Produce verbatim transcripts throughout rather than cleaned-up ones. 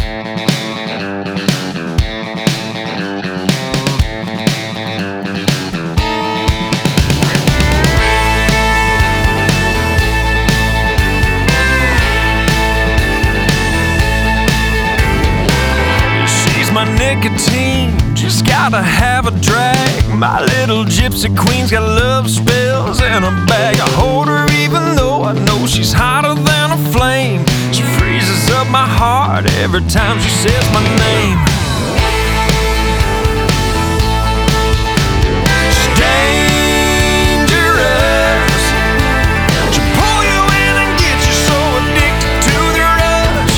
My nicotine just gotta have a drag. My little gypsy queen's got love spells in a bag. I hold her even though I know she's hotter than a flame. She freezes up my heart every time she says my name. She's dangerous. She'll pull you in and get you so addicted to the rush.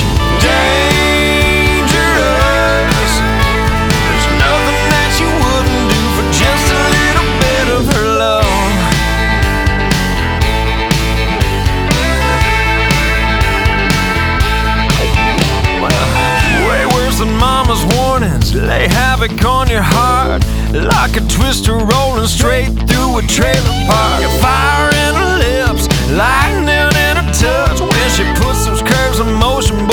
Dangerous. There's nothing that you wouldn't do for just a little bit of her love. Well, way worse than mama's warnings lay havoc on your heart, like a twister rolling straight through a trailer park. A fire in her lips, lightning in her touch. When she puts those curves in motion,